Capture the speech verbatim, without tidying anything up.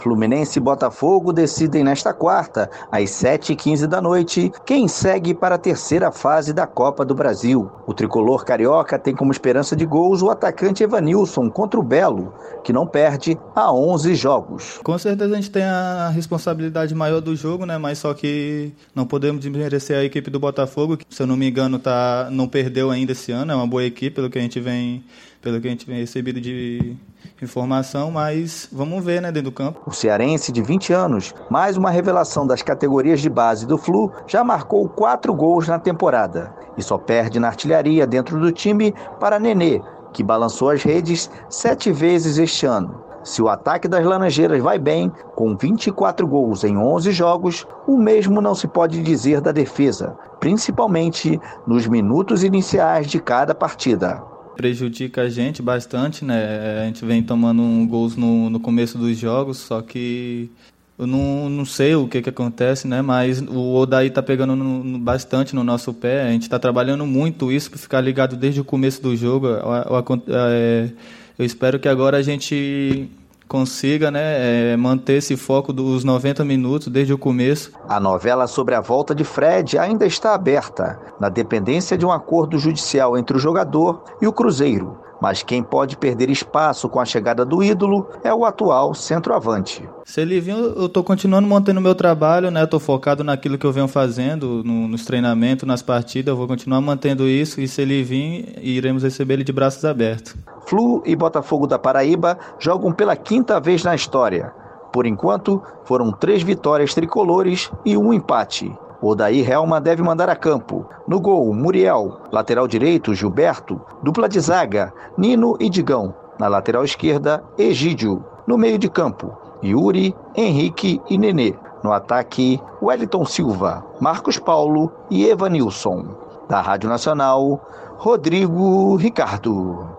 Fluminense e Botafogo decidem nesta quarta, às sete e quinze da noite, quem segue para a terceira fase da Copa do Brasil. O tricolor carioca tem como esperança de gols o atacante Evanilson contra o Belo, que não perde há onze jogos. Com certeza a gente tem a responsabilidade maior do jogo, né? Mas só que não podemos desmerecer a equipe do Botafogo, que, se eu não me engano, tá, não perdeu ainda esse ano, é uma boa equipe, pelo que a gente vem, pelo que a gente vem recebido de informação, mas vamos ver, né, dentro do campo. O cearense, de vinte anos, mais uma revelação das categorias de base do Flu, já marcou quatro gols na temporada e só perde na artilharia dentro do time para Nenê, que balançou as redes sete vezes este ano. Se o ataque das Laranjeiras vai bem, com vinte e quatro gols em onze jogos, o mesmo não se pode dizer da defesa, principalmente nos minutos iniciais de cada partida. Prejudica a gente bastante, né? A gente vem tomando um gols no, no começo dos jogos, só que eu não, não sei o que que acontece, né? Mas o Odaí tá pegando no, no, bastante no nosso pé. A gente tá trabalhando muito isso para ficar ligado desde o começo do jogo. Eu, eu, eu espero que agora a gente consiga, né, é, manter esse foco dos noventa minutos desde o começo. A novela sobre a volta de Fred ainda está aberta, na dependência de um acordo judicial entre o jogador e o Cruzeiro. Mas quem pode perder espaço com a chegada do ídolo é o atual centroavante. Se ele vir, eu estou continuando mantendo o meu trabalho, né? Estou focado naquilo que eu venho fazendo, no, nos treinamentos, nas partidas. Eu vou continuar mantendo isso e, se ele vir, iremos receber ele de braços abertos. Flu e Botafogo da Paraíba jogam pela quinta vez na história. Por enquanto, foram três vitórias tricolores e um empate. Odaí Helma deve mandar a campo. No gol, Muriel. Lateral direito, Gilberto. Dupla de zaga, Nino e Digão. Na lateral esquerda, Egídio. No meio de campo, Yuri, Henrique e Nenê. No ataque, Wellington Silva, Marcos Paulo e Evanilson. Da Rádio Nacional, Rodrigo Ricardo.